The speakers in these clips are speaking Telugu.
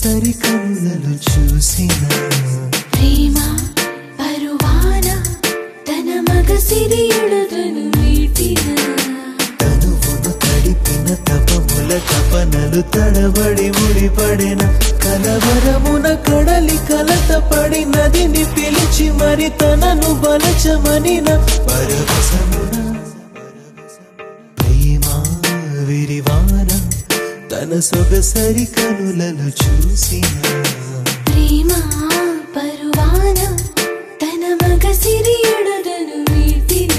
సొగసరి కన్నులు చూసిన ప్రేమ పరువాన తన మగ సిరియుడదను మీటిన తనువును తడిపిన తపముల తపనలు తడబడి ముడిపడిన కలవరమున కడలి కలత పడి నదిని పిలిచి మరి తనను బలచమనిన పరవశమున ప్రేమ విరివాన తన సొగసరి కనులను చూసిన ప్రేమ పరువాన తన మగ సిరియుడదను మీటిన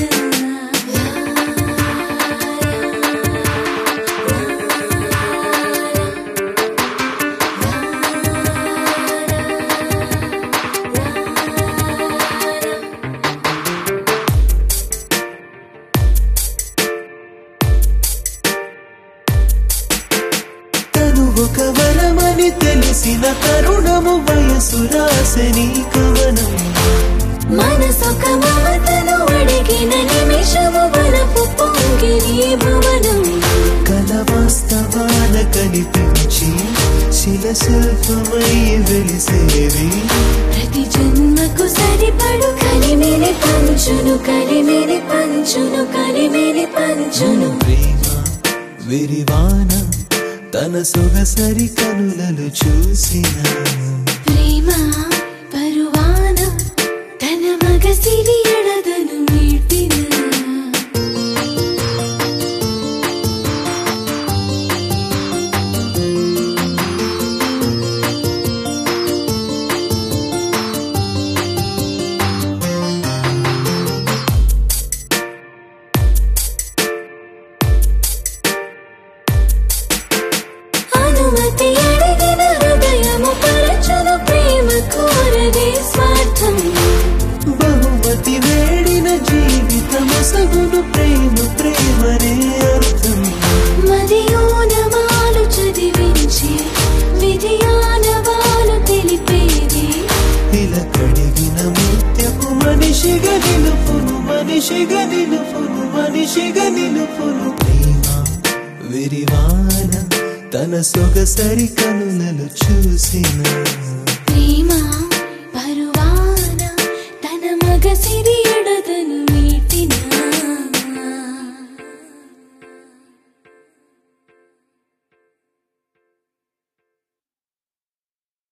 ఒక వరమని తెలిసిన తరుణము వయసు రాసని కవనం మనసొక మమతను అడిగిన నిమిషము వరపు పొంగిని భువనం కల వాస్తవాన కనిపించి శిలశిల్పమై వెలిసేవి ప్రతి జన్మకు సరిపడు కలిమిని పంచును కలిమిని పంచును కలిమిని పంచును ప్రేమ విరివాన తన సొగసరి కనులను చూసిన ప్రేమ పరువాన తన మగ సిరియుడదను మీటిన అనుమతి అడిగిన హృదయము పరచును ప్రేమ కోరదే స్వార్థం బహుమతి వేడిన జీవితము సగును ప్రేమ ప్రేమనే అర్థం మదియోనవాలు చదివించి విధియానవాలు తెలిపేది ఇలా కడిగిన ముత్యపు మనిషిగా నిలుపును మనిషిగా నిలుపును మనిషిగా నిలుపును ప్రేమ విరివాన తన సొగసరి కనులను చూసిన ప్రేమ పరువాన తన మగ సిరి